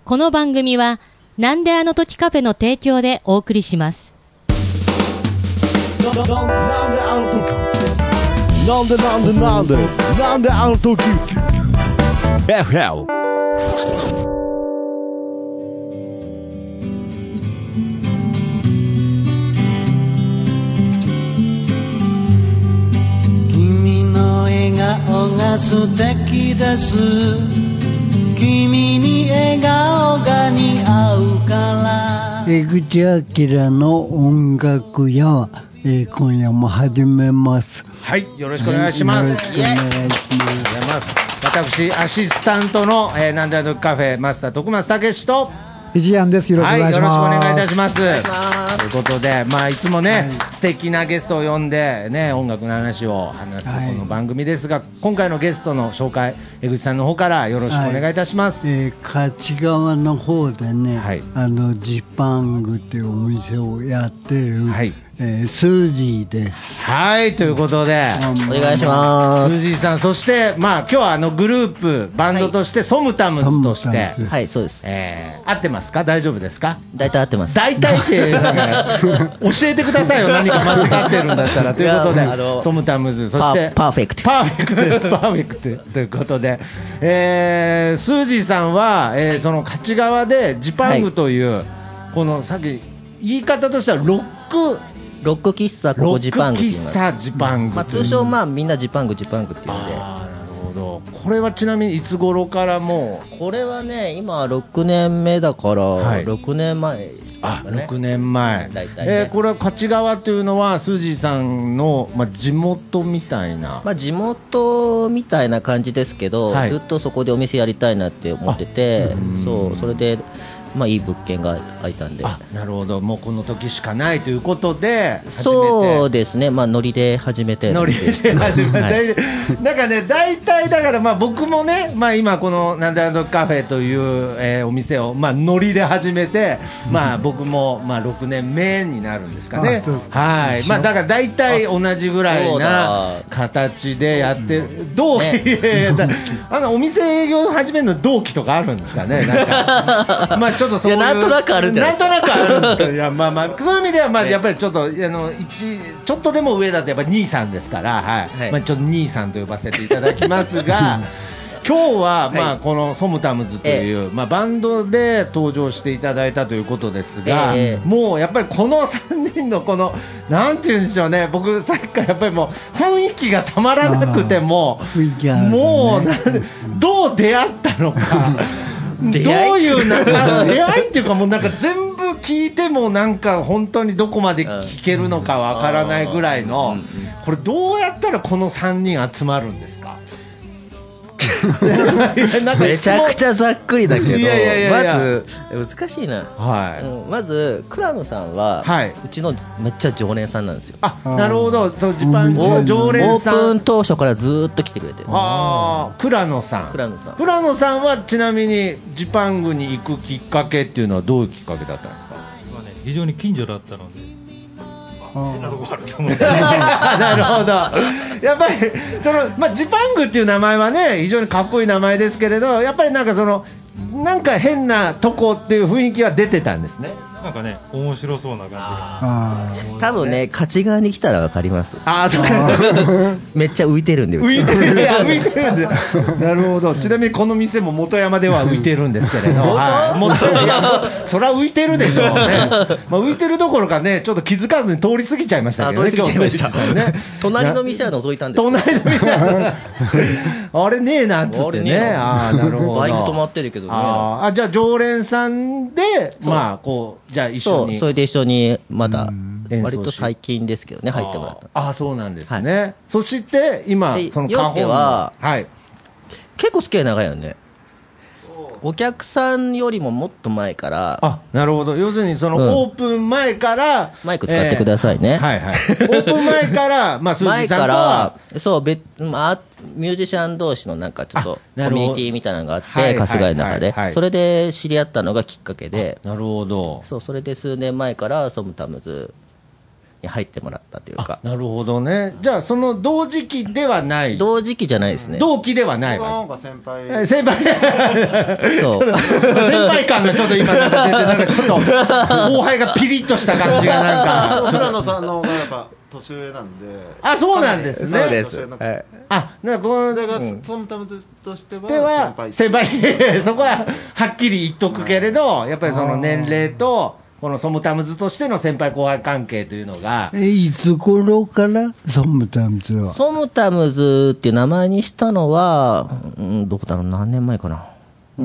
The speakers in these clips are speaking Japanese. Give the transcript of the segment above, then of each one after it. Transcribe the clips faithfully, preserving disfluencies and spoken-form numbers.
この番組はなんであの時カフェの提供でお送りします。 なんであの時なんでなんでなんでなんであの時 エフエル君の笑顔が素敵です。君に笑顔が似合うから江口明の音楽屋、えー、今夜も始めます。 はい、よろしくお願いします。 よろしくお願いします。ありがとうございます。 私アシスタントの、えー、なんであの時カフェマスター徳松武史と一安です。よろしくお願いします。 はい、よろしくお願いいたします。 お願いします。 ということで、まあ、いつもね、はい、素敵なゲストを呼んで、ね、音楽の話を話すこの番組ですが、はい、今回のゲストの紹介、江口さんの方からよろしくお願いいたします。 はい、えー、勝川の方でね、はい、あのジパングっていうお店をやってる、はい、えー、スージーです。 はい、ということでお願いします。 スージーさん、そしてまあ今日はあのグループバンドとして、はい、ソムタムズとして、 はい、そうです、 えー、合ってますか？大丈夫ですか？ 大体合ってます。 大体ってなんか教えてくださいよ、何か間違ってるんだったら。ということでソムタムズ、そしてパーフェクトパーフェクトパーフェクトということで、えー、スージーさんは、えーはい、その勝川でジパングという、はい、このさっき言い方としてはロックロック喫茶、ここジパングっていうのロック喫茶ジパング、 まあ、通称まあみんなジパングジパングっていうので。 あ、なるほど。これはちなみにいつ頃からもう？ これはね、今ろくねんめだから、はい、ろくねんまえ、ね、 あ、ろくねんまえ、 大体ね。 えー、これは勝川というのはスージーさんの、まあ、地元みたいな、 まあ、地元みたいな感じですけど、はい、ずっとそこでお店やりたいなって思ってて、そうそれでまあ、いい物件が空いたんで。 あ、なるほど。もうこの時しかないということで始めて。 そうですね、まあ、ノリで始めてノリで始めて、はい、なんかね、大体だからまあ僕もね、まあ、今このなんであの時カフェという、えー、お店をまあノリで始めて、まあ、僕もまあろくねんめになるんですかね。はい、まあ、だから大体同じぐらいな形でやってる。同期、ね、あのお店営業始めるの同期とかあるんですかね。なんかまあちょっとそういう、いや、 なんとなくあるんじゃないですか。 なんとなくあるんですけど、いや、まあまあそういう意味ではまあやっぱりちょっと、あの一ちょっとでも上だとやっぱ兄さんですから、はい、はい、まあ、ちょっと兄さんと呼ばせていただきますが今日はまあこのソムタムズという、まあ、バンドで登場していただいたということですが、えー、もうやっぱりこのさんにんのこのなんていうんでしょうね、僕さっきからやっぱりもう雰囲気がたまらなくても、もうどう出会ったのかどういうなんか出会いっていうか、もうなんか全部聞いてもなんか本当にどこまで聞けるのかわからないぐらいの、これどうやったらこのさんにん集まるんですか？ めちゃくちゃざっくりだけど、 いやいやいやいや、 まず難しいな、はい、うん、まず倉野さんは、はい、うちのめっちゃ常連さんなんですよ。 あ、なるほど。そのジパングの常連さん、 オープン当初からずっと来てくれてる。 ああ、倉野さん。 倉野さん。 倉野さんはちなみにジパングに行くきっかけっていうのはどういうきっかけだったんですか？ まあね、非常に近所だったので。変なとこあると思う。 なるほど。やっぱりその、まあ、ジパングっていう名前はね、非常にかっこいい名前ですけれど、やっぱりなんかそのなんか変なとこっていう雰囲気は出てたんですね。 なんかね、面白そうな感じがして、多分ね、勝川に来たら分かります。 ああ、そうめっちゃ浮いてるんで、 浮いてる、いや浮いてるんでなるほど。ちなみにこの店も元山では浮いてるんですけれど、はい、元いや そ, そりゃ浮いてるでしょうね。まあ、浮いてるどころかね、ちょっと気づかずに通り過ぎちゃいましたけどね。 通り過ぎちゃいましたね。隣の店は覗いたんですけど、 隣の店はあれねえなっつってね。ああ、なるほど。 バイク止まってるけどね。 ああ、じゃあ常連さんで、まあこうじゃあ一緒に、 そう、それで一緒にまだ割と最近ですけどね、入ってもらった。 ああ、そうなんですね。はい、そして今その陽介は、 はい、 結構付き合い長いよね。お客さんよりももっと前から。 あ、なるほど。要するにそのオープン前から、うん、 マイク使ってくださいね。 えー、はいはい。オープン前からまあスージーさんとはそう別、まあ、ミュージシャン同士のなんかちょっとコミュニティみたいなのがあって、春日井の中で、それで知り合ったのがきっかけで。 なるほど。 そう、それで数年前からソムタムズに入ってもらったというか。 なるほどね。じゃあその同時期ではない。 同時期じゃないですね。 同期ではないわ。 先輩。 先輩。 そう。 先輩感がちょっと今なんか出て、なんかちょっと後輩がピリッとした感じがなんか平野さんの方がやっぱ年上なんで。 あ、そうなんですね。 そうです。はい、 あ、なんかこのだからそのためとしてでは先輩そこははっきり言っとくけれど、やっぱりその年齢とこのソムタムズとしての先輩後輩関係というのが、 えいつ頃からソムタムズはソムタムズっていう名前にしたのは、うん、どこだろう、何年前かな。うん、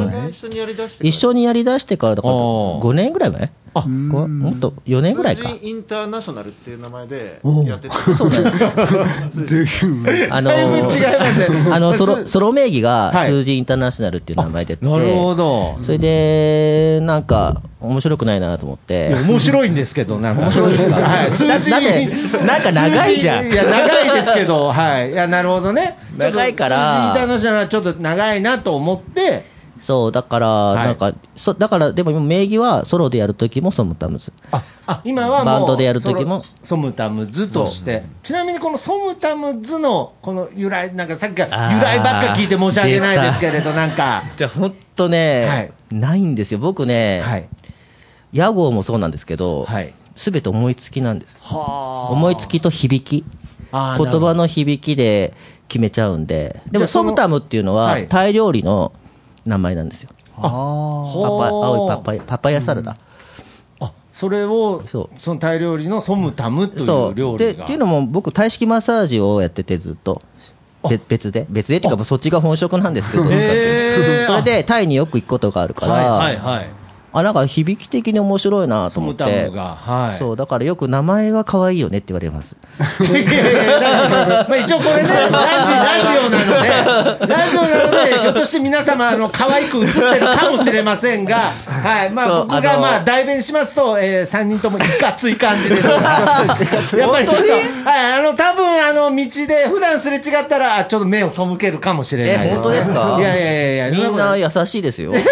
俺が一緒にやりだしてから一緒にやりだしてからだからごねんぐらい前。あ、もっとよねんぐらいか。 数字インターナショナルっていう名前でやってて、 そうなんですあのー、あのソロソロ名義が数字インターナショナルっていう名前で、 なるほど。 それでなんか面白くないなと思って。 面白いんですけど、なんか面白いですか。はい、数字だってなんか長いじゃん。 いや長いですけど、はい。いやなるほどね。 長いから数字インターナショナルはちょっと長いなと思って。 そうだから、はい、なんかそだからでも名義はソロでやるときもソムタムズ、 ああ今はもうバンドでやるときもソムタムズとして、ちなみにこのソムタムズのこの由来、なんかさっきから由来ばっか聞いて申し訳ないですけれど、なんかじゃ本当ね、はい、ないんですよ僕ね、はい、屋号もそうなんですけど、すべ、はい、て思いつきなんです。は思いつきと響き、言葉の響きで決めちゃうんで。でもソムタムっていうのはタイ料理の名前なんですよ。あパパ青いパパイパパイヤサラダ、 うん、あそれを そ, そのタイ料理のソムタムという料理がでっていうのも僕タイ式マッサージをやっててずっと別で別でっていうかそっちが本職なんですけどそれでタイによく行くことがあるから、はいはいはい、あなんか響き的に面白いなと思って、ソムタムが、はい、そうだからよく名前が可愛いよねって言われます。 いやいやいやまあ一応これねラジ、ラジオなのでラジオなのでひょっとして皆様あの可愛く映ってるかもしれませんが、はいまあ、僕がまあ代弁しますと、えー、さんにんともいかつい感じですやっぱりちょっと、はい、あの多分あの道で普段すれ違ったらちょっと目を背けるかもしれないです。 え本当ですか。 いやいやいやいやみんな優しいですよ優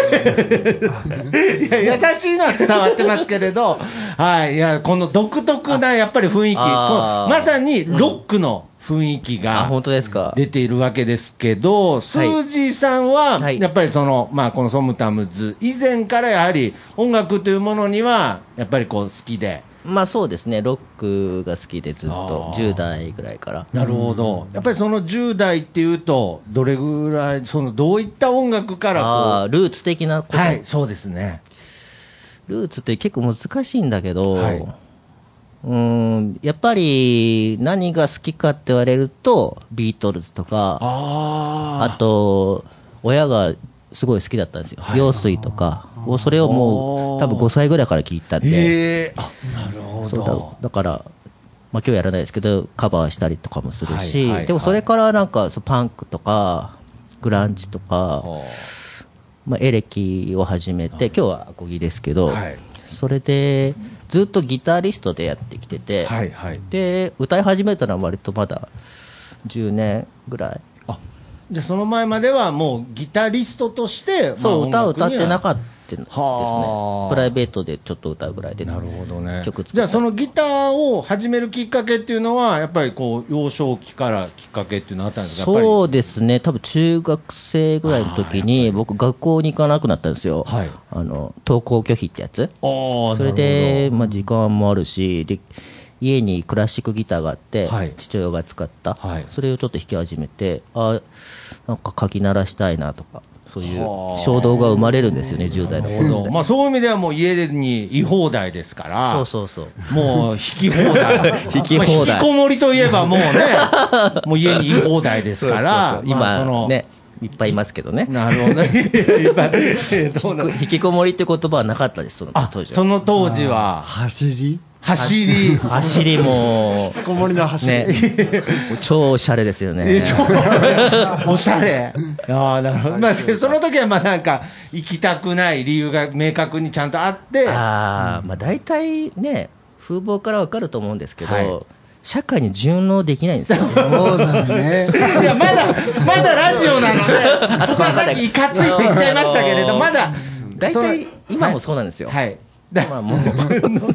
しいのは伝わってますけれど、はい、いやこの独特なやっぱり雰囲気、まさにロックの雰囲気が出ているわけですけど、スージーさんはやっぱりその、まあ、このソムタムズ以前からやはり音楽というものにはやっぱりこう好きで。 まあそうですね、ロックが好きでずっとじゅう代ぐらいから。 なるほど。やっぱりそのじゅう代っていうとどれぐらいそのどういった音楽からこうあルーツ的なこと。 はいそうですね。 ルーツって結構難しいんだけど、はい、うーんやっぱり何が好きかって言われるとビートルズとか あ, あと親がすごい好きだったんですよ、はい、陽水とかそれをもう多分ごさいぐらいから聞いたんで、 へーあなるほど。 そう だ, だから、まあ、今日やらないですけどカバーしたりとかもするし、はいはいはい、でもそれからなんかそうパンクとかグランジとか、まあ、エレキを始めて今日はアコギですけど、はい、それでずっとギタリストでやってきてて、はいはい、で歌い始めたのは割とまだじゅうねんぐらい。 あじゃあその前まではもうギタリストとして、 そう、まあ、歌を歌ってなかったですね。プライベートでちょっと歌うぐらいで、 なるほどね。 曲作った。 じゃあそのギターを始めるきっかけっていうのはやっぱりこう幼少期からきっかけっていうのはあったんですか。 そうですね、多分中学生ぐらいの時に僕学校に行かなくなったんですよ、はい、あの登校拒否ってやつ。それで、まあ、時間もあるしで家にクラシックギターがあって、はい、父親が使った、はい、それをちょっと弾き始めて、あなんかかき鳴らしたいなとか、そういう衝動が生まれるんですよね、じゅう代の頃で。 まあ、そういう意味ではもう家に居放題ですから、 そうそうそう、 もう弾き放題弾き放題、 まあ、引きこもりといえばもうねもう家に居放題ですからそうそうそう、今、まあ、そのねいっぱいいますけどね。 なるほどね引きこもりって言葉はなかったです、その当時は。 その当時は走り走り走りも引きこもりの走り、ね、 超おしゃれですよね。 おしゃれ。ああなるほど。まあその時はまあなんか行きたくない理由が明確にちゃんとあって、 ああまあ大体ね風貌からわかると思うんですけど、はい、社会に順応できないんですよ。 そうだね。 いやまだまだラジオなので、あそこはさっきいかついって言っちゃいましたけれど、まだ大体今もそうなんですよ。 はい。 まあもう。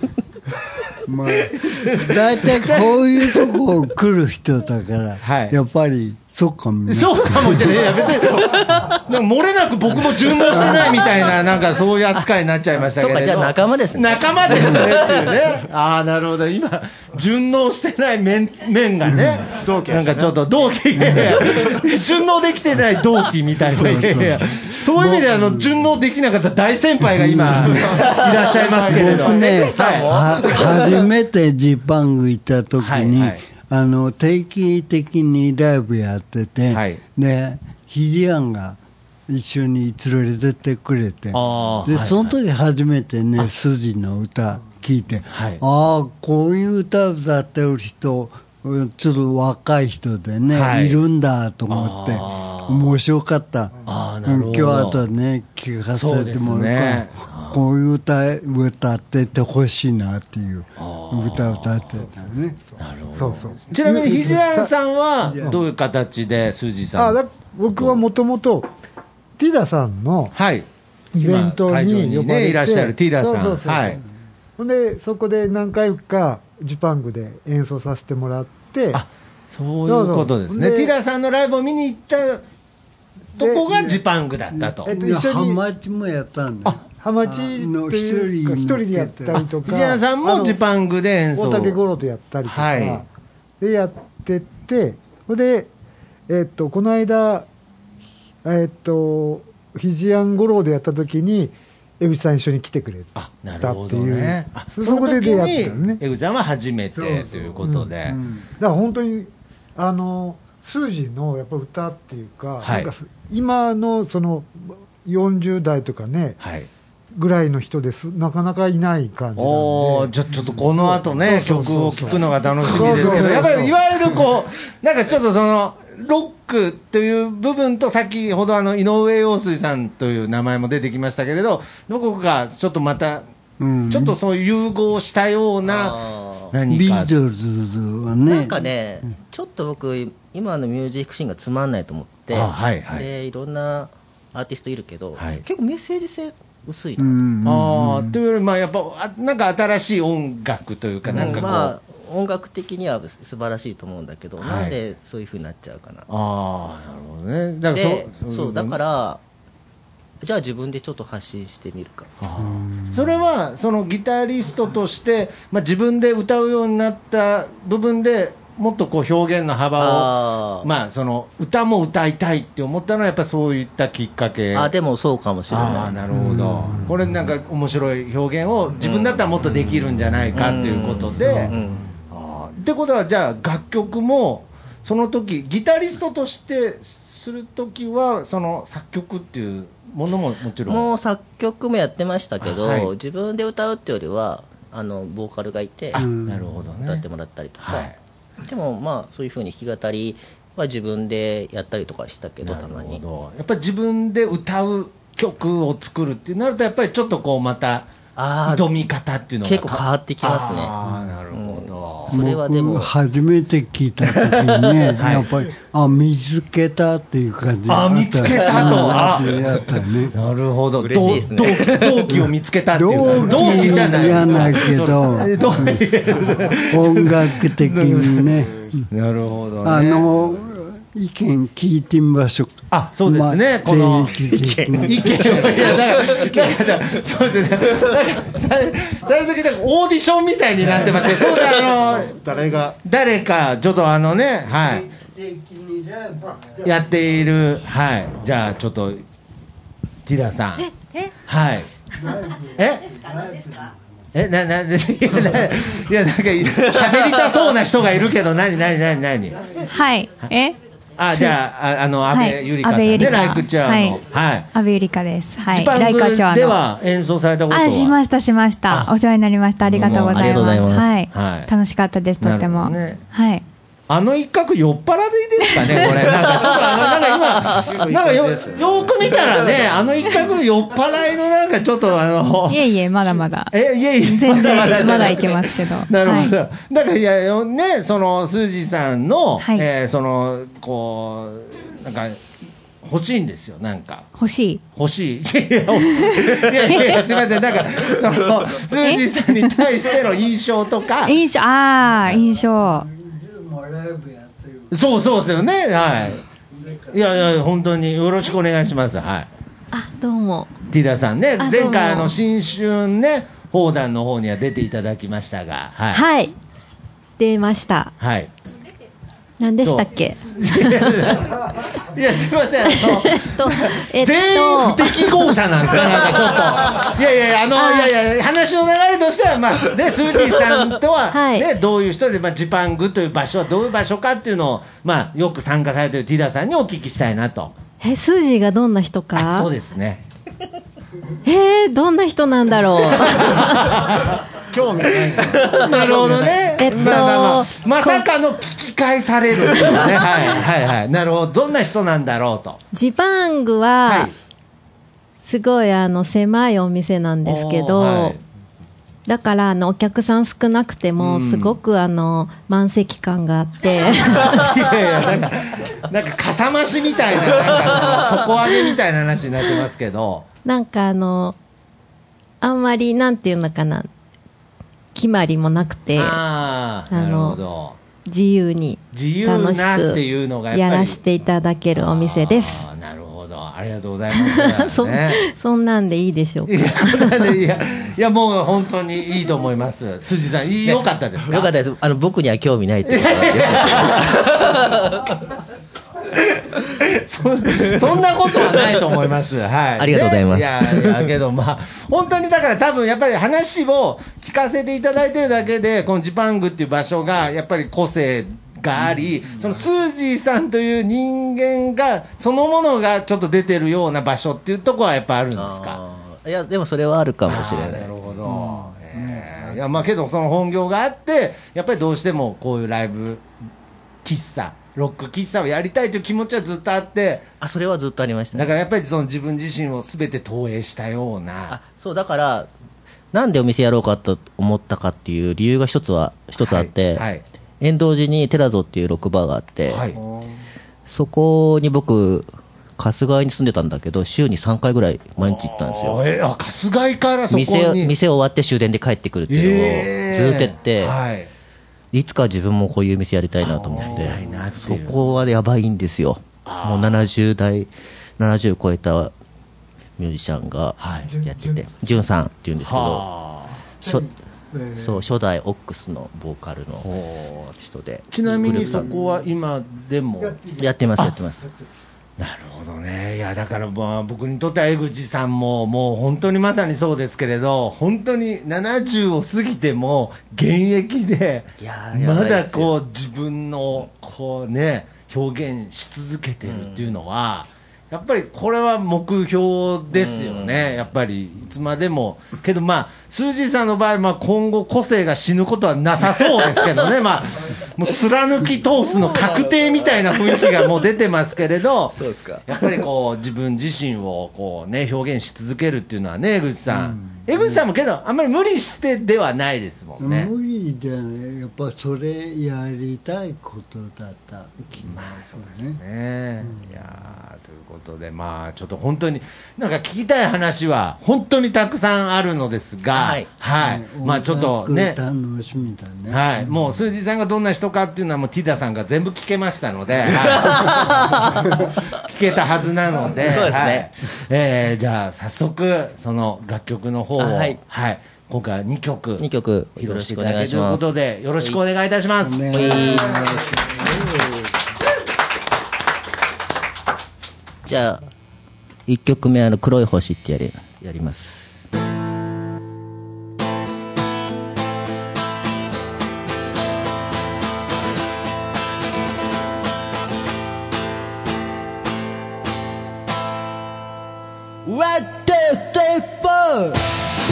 まあ、大体こういうとこ来る人だから、はい、やっぱりそうかもね。 そうかもしれない。いや別にそう。でも漏れなく僕も順応してないみたいな、なんかそういう扱いになっちゃいましたけど。 そうか、じゃあ仲間ですね。 仲間ですねっていうね。ああ、なるほど。今、順応してない面、面がね。同期なんかちょっと同期、いやいや順応できてない同期みたいな。そうそうそう、いやいやそういう意味であの、順応できなかった大先輩が今、いらっしゃいますけれど。 僕ね、 はい、 は初めてジパング行った時に、はいはい、あの定期的にライブやってて、はい、でひじやんが一緒に連れてってくれて、で、はいはい、その時初めてね筋の歌聞いて、はい、ああこういう歌歌ってる人ちょっと若い人でね、はい、いるんだと思って面白かった。あ今日あとね聞かせてもらうから、ね、こういう歌歌っててほしいなっていう歌歌ってたね。 なるほど。そうそう。ちなみにひじやんさんはどういう形でスージーさん？ あだ僕はもともとティダさんのイベントに呼ばれて、 ね、いらっしゃるティダさん。 そうそうそう、はい。ほんでそこで何回かジパングで演奏させてもらって、 あそういうことですね。ティダさんのライブを見に行ったとこがジパングだったと。 えっと、一緒にハマチもやったんだ。 あハマチっていうか一人でやったりとか、 藤原さんもジパングで演奏、 大竹五郎とやったりとか、はい、でやってて、でえっとこの間えっとひじやん五郎でやった時に江口さん一緒に来てくれたっていう。あ、なるほどね。 そこで出会ったのね。江口さんは初めてということで、 うんうん、だから本当にあの数字のやっぱ歌っていうか、はい、なんか今のそのよんじゅう代とかね、はい、ぐらいの人ですなかなかいない感じなんで。 おじゃあちょっとこの後ね曲を聴くのが楽しみですけど、やっぱりいわゆるこうなんかちょっとそのロックという部分と先ほどあの井上陽水さんという名前も出てきましたけれど、どこかちょっとまた、うん、ちょっとそういう融合したような何かビートルズはね、 なんかね、うん、ちょっと僕今のミュージックシーンがつまんないと思って、あ、はいはい、でいろんなアーティストいるけど、はい、結構メッセージ性薄いなと、うんうん、 あというよりまあやっぱなんか新しい音楽というか、なんかこう、まあ音楽的には素晴らしいと思うんだけど、はい、なんでそういう風になっちゃうかな。 ああ、なるほどね。だからでそうそうだからじゃあ自分でちょっと発信してみるか。 それはそのギタリストとして、まあ、自分で歌うようになった部分でもっとこう表現の幅を、まあその歌も歌いたいって思ったのはやっぱそういったきっかけ。 あ、でもそうかもしれない。 あ、なるほど。これなんか面白い表現を自分だったらもっとできるんじゃないかっていうことで、うんうんうん、ってことはじゃあ楽曲もその時ギタリストとしてする時はその作曲っていうものももちろんもう作曲もやってましたけど、はい、自分で歌うっていうよりはあのボーカルがいて、 なるほどね、 歌ってもらったりとか、 はい、 でもまあそういう風に弾き語りは自分でやったりとかしたけど、たまにやっぱり自分で歌う曲を作るってなるとやっぱりちょっとこうまた挑み方っていうのが結構変わってきますね。 ああ、なるほど、 うん、それはでも僕初めて聞いた時にね、はい、やっぱりあ見つけたっていう感じだった。 あ見つけたとあやったね。 なるほど、 嬉しいですね。 同期を見つけたっていう同期じゃないけど音楽的にね。 なるほどね。 あの意見聞いてみましょう。 あ、そうですね。この意見、意見、いやだから、そうですね。最初にオーディションみたいになってますけど、そうだあの誰が誰かちょっとあのね、はい、やっている、はい、じゃあちょっとティダさん、え、はい、え、え、な、な、いや、なんか喋りたそうな人がいるけど、何、何、何、何。 はい、え。 あ、じゃあ、あの、安倍ゆりかさんね、ライクチャーの。はい。 安倍ゆりかです。はい。 ライクチャーでは演奏されたことは。 あ、しました、しました。お世話になりました。ありがとうございます。はい。楽しかったです、とっても。はい。 あの一角酔っ払いですかね、これ。なんかちょっとあのなんか今なんか よ, よく見たらね、あの一角酔っ払いのなんかちょっとあのいえいえまだまだえいえいえ全然ま だ, まだいけますけど。 なるほど。はい、だからいやね、そのスージーさんの、はい、えー、そのこうなんか欲しいんですよ、なんか欲しい欲しいいやいやいやすみません、なんかそのスージーさんに対しての印象とか印象、ああ印象ライブやってるそうそうですよね。はい。いやいや本当によろしくお願いします。はい。 あ、どうも。 ティダさんね、前回あの新春ね砲弾の方には出ていただきましたが、はい。 はい。出ました。 はい。 何でしたっけ？ いやすみません、あのえっと、全員不適合者なんですか、なんかちょっといやいやあのいやいや話の流れとしてはまあねスージーさんとはね、はい、どういう人で、まあ、ジパングという場所はどういう場所かっていうのをまあよく参加されているティダさんにお聞きしたいなと。 えスージーがどんな人か？ そうですね。 えー、どんな人なんだろう。 興味ない。 なるほどね。 えっと、 まあまあまあ、まさかの聞き返されるっていうね。はいはいはい。なるほど。どんな人なんだろうと。 ジパングは、はい、すごいあの狭いお店なんですけど、はい、だからあのお客さん少なくてもすごくあの満席感があって。いやいやなんかなんかかさ増しみたいななんか底上げみたいな話になってますけど。 なんかあのあんまりなんていうのかな。決まりもなくて、 ああの自由に楽しくやらせていただけるお店です。 なるほど、ありがとうございます。 そ, そんなんでいいでしょうか。いやいやいやもう本当にいいと思います。辻さん良かったですか？ 良かったです。あの僕には興味ないってことはそ, そんなことはないと思います、はい、 ありがとうございます。 いやいやけどまあ本当にだから多分やっぱり話を聞かせていただいてるだけでこのジパングっていう場所がやっぱり個性があり、うん、そのスージーさんという人間がそのものがちょっと出てるような場所っていうところはやっぱあるんですか？ いやでもそれはあるかもしれない。 なるほど、うんえー、いやまあけどその本業があってやっぱりどうしてもこういうライブ喫茶ロック喫茶をやりたいという気持ちはずっとあって、 あそれはずっとありましたね。 だからやっぱりその自分自身をすべて投影したような。 あそうだからなんでお店やろうかと思ったかっていう理由が一つは一つあって、はいはい、円堂寺にテラゾっていうロックバーがあって、はい、そこに僕春日井に住んでたんだけど週にさんかいぐらい毎日行ったんですよ。 えー、あ春日井からそこに店, 店終わって終電で帰ってくるっていうのをずっとやって、えーはいいつか自分もこういう店やりたいなと思って、そこはやばいんですよ。もうななじゅう代ななじゅう超えたミュージシャンがやってて、ジュンさんっていうんですけど、初そう初代オックスのボーカルの人で。 ちなみにそこは今でもやってますやってます。 なるほどね。いやだからまあ僕にとっては江口さんももう本当にまさにそうですけれど、本当にななじゅうを過ぎても現役でまだこう自分のこうね表現し続けてるっていうのは、うん、やっぱりこれは目標ですよね、うん、やっぱりいつまでも。けどまあスージーさんの場合、まあ、今後個性が死ぬことはなさそうですけどねまあもう貫き通すの確定みたいな雰囲気がもう出てますけれどそうですか。 やっぱりこう自分自身をこう、ね、表現し続けるっていうのはね江口さん、うん、江口さんもけどあんまり無理してではないですもんね。 無理じゃない、やっぱそれやりたいことだった気がするね、まあ、そうですね、 うん、いやということでまあちょっと本当になんか聞きたい話は本当にたくさんあるのですが、はい、はい、まあちょっとね楽しみだね、 はい、もうスージーさんがどんな人かっていうのはもうティダさんが全部聞けましたので、はい、聞けたはずなのでそうですね、 はいえー、じゃあ早速その楽曲の方を、はいはい、今回はにきょくにきょく披露していただけるということでよろしくお願いいたします。 お願いします。 じゃあいっきょくめあの黒い星ってやり、やります。ワン、ツー、スリー、フォー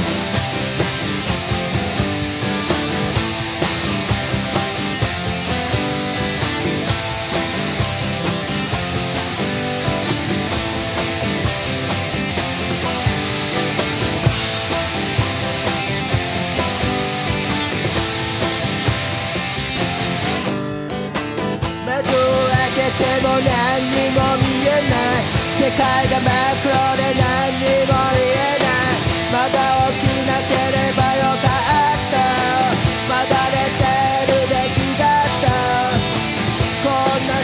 でも何にも見えない世界が真っ黒で何にも言えないまだ起きなければよかったまだ寝てるべきだったこんな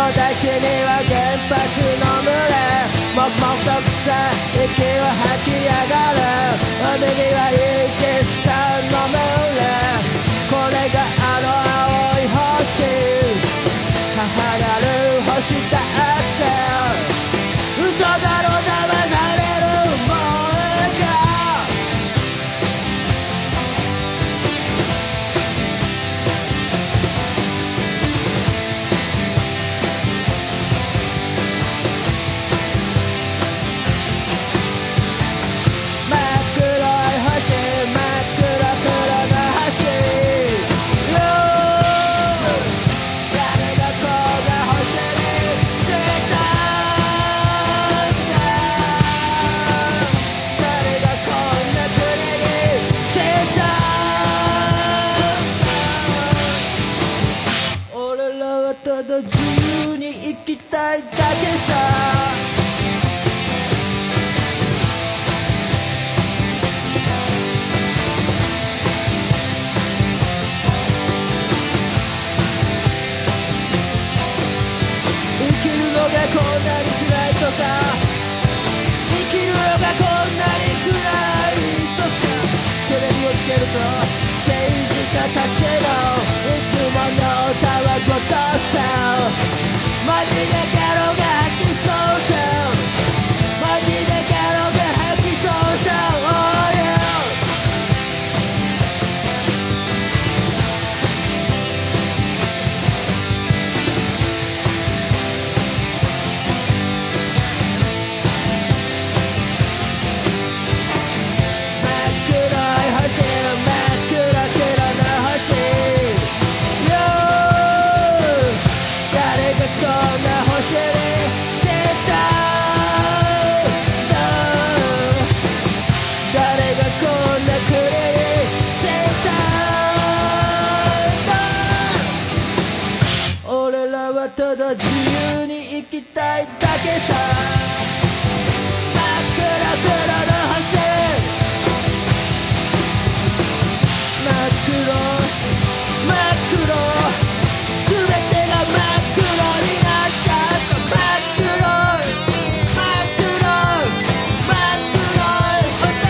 大地には原発の群れ黙々と臭い息を吐き上がる海にはイージス艦の群れこれがあの青い星母なる星だって嘘だろ騙されるもんか真っ黒い星真っ黒黒の星よ誰がこんな星にしたんだ誰がこんな国にしたんだ俺らはただ自由に生きたいだけさ生きるのがこんなに暗いとか生きるのがこんなに暗いとかテレビをつけると政治家たちのいつもの歌はごとさマジでギャロが吐きそうさマジでギャロが吐きそうさ Oh yeah真っ黒い星真っ黒黒の星よ誰がこんな星にしたんだ誰がこんな国にしたんだ俺らはただ自由に生きたいだけさ真っ黒黒の星真っ黒真っ黒すべてが真っ黒になっちゃった真っ黒真っ黒真っ黒い星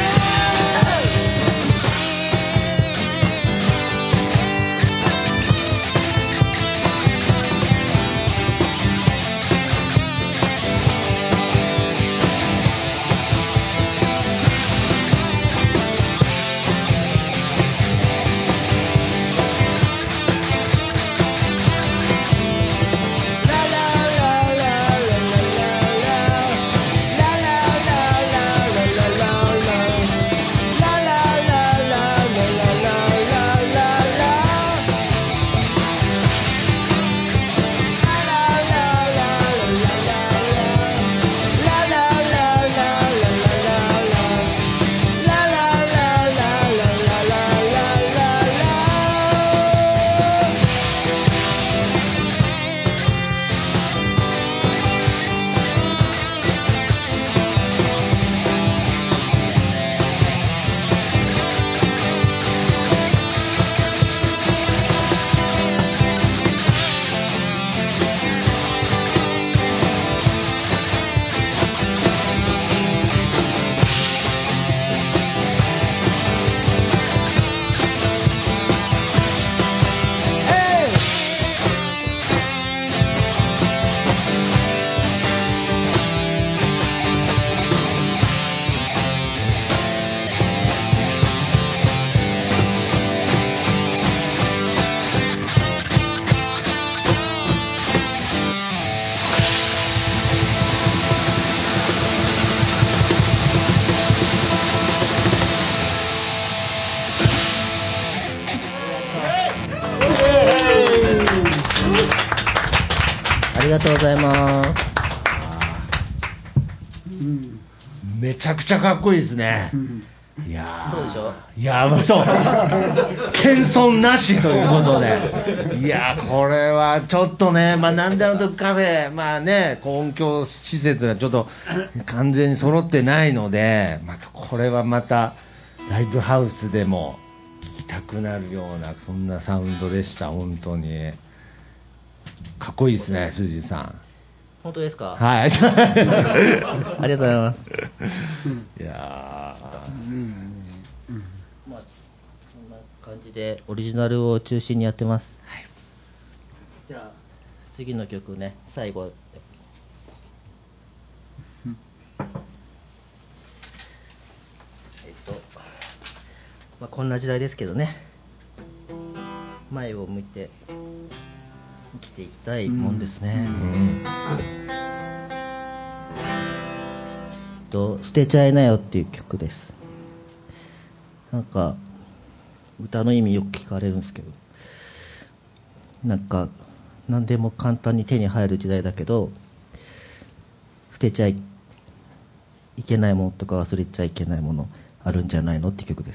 ありがとうございます。 めちゃくちゃかっこいいですね。いやそうでしょ。 いやまあそう謙遜なしということで、いやこれはちょっとね、まあなんであの時カフェ、まあね音響施設がちょっと完全に揃ってないので、またこれはまたライブハウスでも聴きたくなるようなそんなサウンドでした。本当にかっこいいですね、スージーさん。 本当ですか。 はい。ありがとうございます。 いやー、うんうん、まあそんな感じでオリジナルを中心にやってます。はい、じゃあ次の曲ね、最後。うん、えっとまあこんな時代ですけどね。前を向いて生きていきたいもんですね。うんうんと捨てちゃいなよっていう曲です。なんか歌の意味よく聞かれるんですけど、なんか何でも簡単に手に入る時代だけど、捨てちゃいけないものとか忘れちゃいけないものあるんじゃないのって曲です。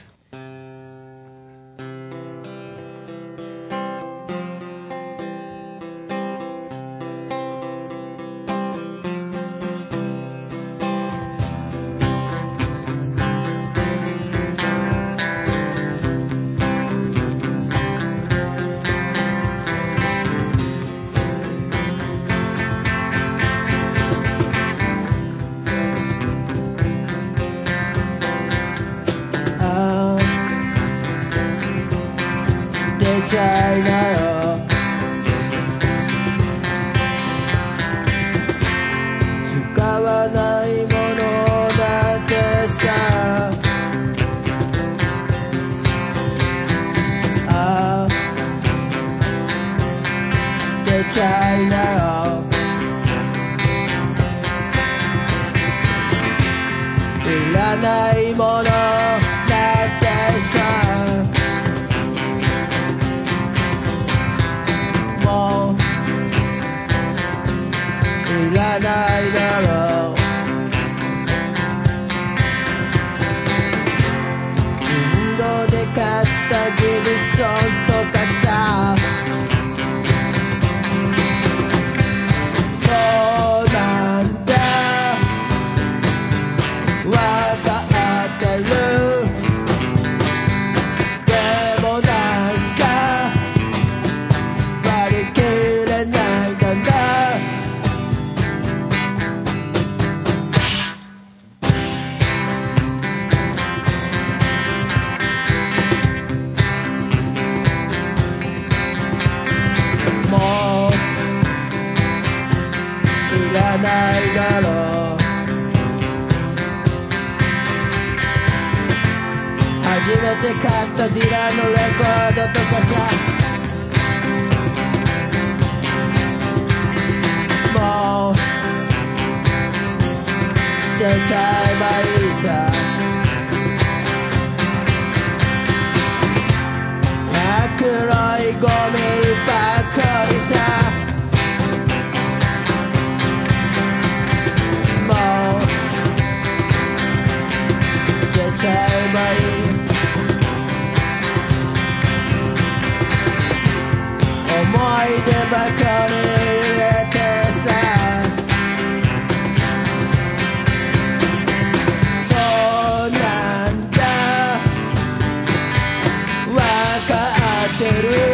Better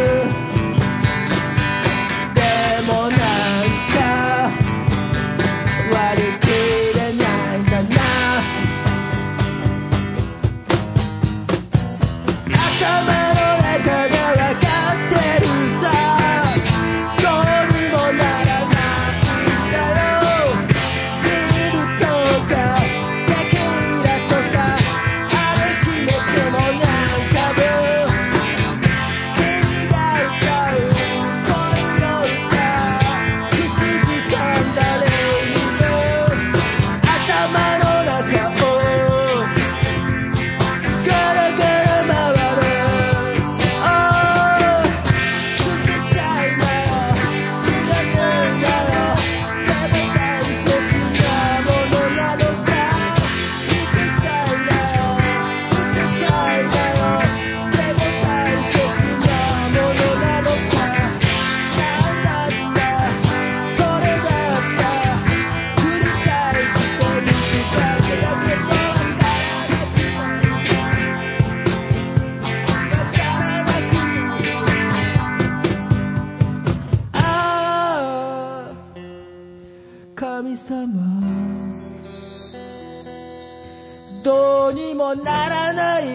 どうにもならない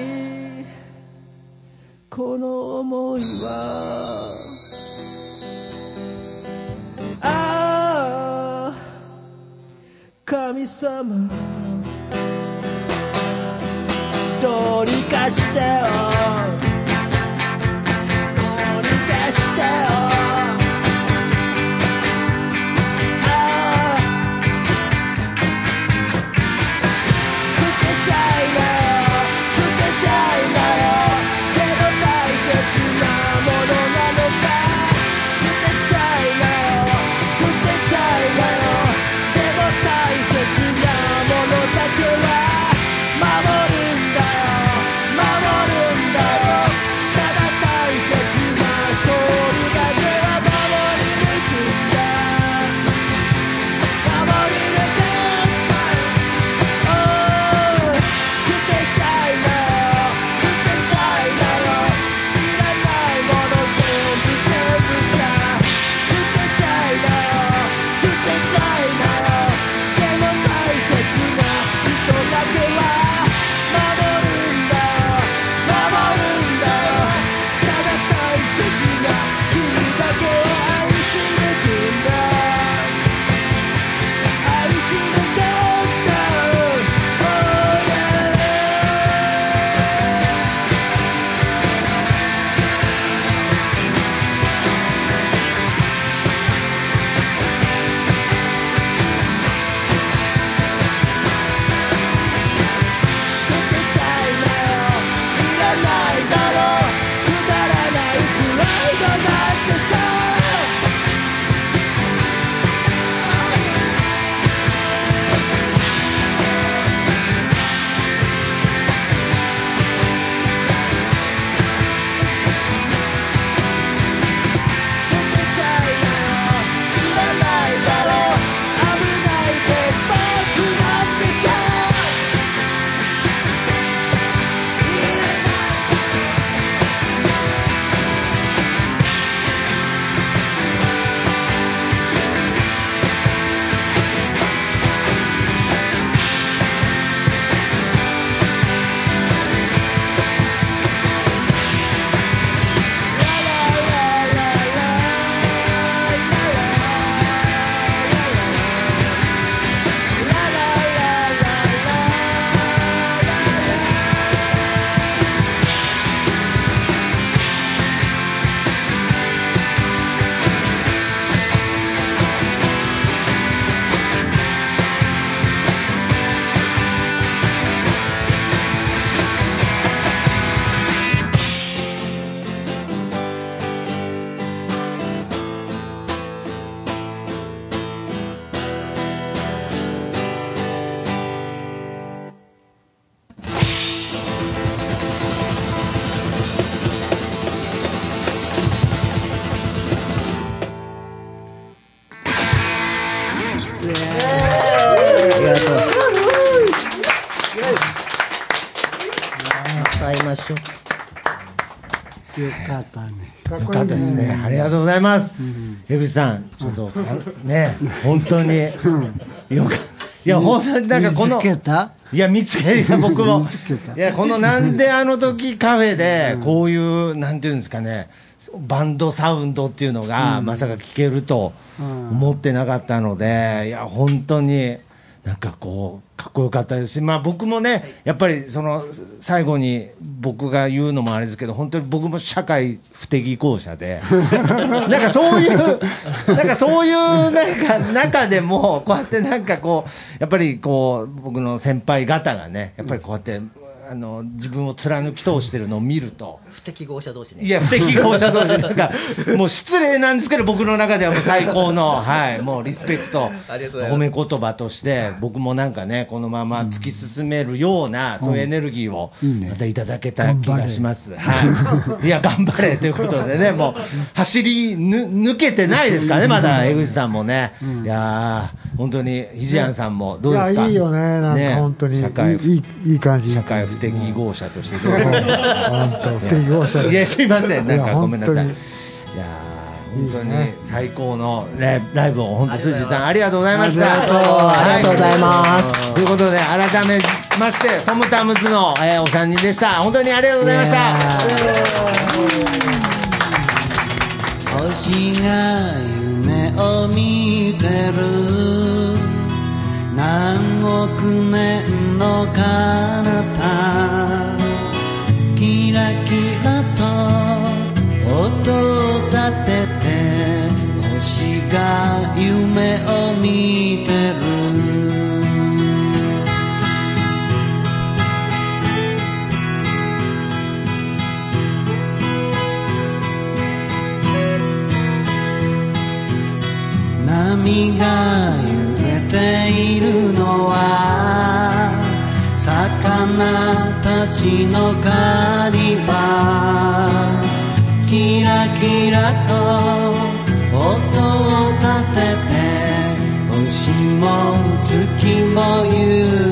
この想いはああ神様どうにかしてよどうにかしてよよかったね。 よかったですね。ありがとうございます。江口さん、ちょっとね、本当によか。いや本当になんかこの見つけた？ いや見つけた僕も。いやこのなんであの時カフェでこういうなんていうんですかね、バンドサウンドっていうのがまさか聞けると思ってなかったので、いや本当に。なんかこうかっこよかったですし、まあ、僕もねやっぱりその最後に僕が言うのもあれですけど本当に僕も社会不適合者でなんかそういうなんかそういうなんか中でもこうやってなんかこうやっぱりこう僕の先輩方がねやっぱりこうやってあの自分を貫き通してるのを見ると不適合者同士ね。 いや不適合者同士なんかもう失礼なんですけど僕の中ではもう最高のはいもうリスペクト褒め言葉として僕もなんかねこのまま突き進めるような、うん、そういうエネルギーをまたいただけた気がします。はい。いや頑張れということでねもう走りぬ抜けてないですからねまだ江口さんもね、うん、いや本当にひじやんさんもどうですか。 いやいいよねなんか本当に、ね、 社会いいいい感じ社会不適合者としてどうですか。 本当不適合者いやすいませんなんかごめんなさい。いや本当に最高のライブ、ライブを本当すーじーさんありがとうございました。 ありがとうございます。 ということで改めましてソムタムズの、えー、お三人でした。本当にありがとうございました。 星が夢を見てる何億年の彼方、キラキラと音を立てて星が夢を見てる。波が揺れているのは魚たちの狩り場、キラキラと音を立てて星も月も言う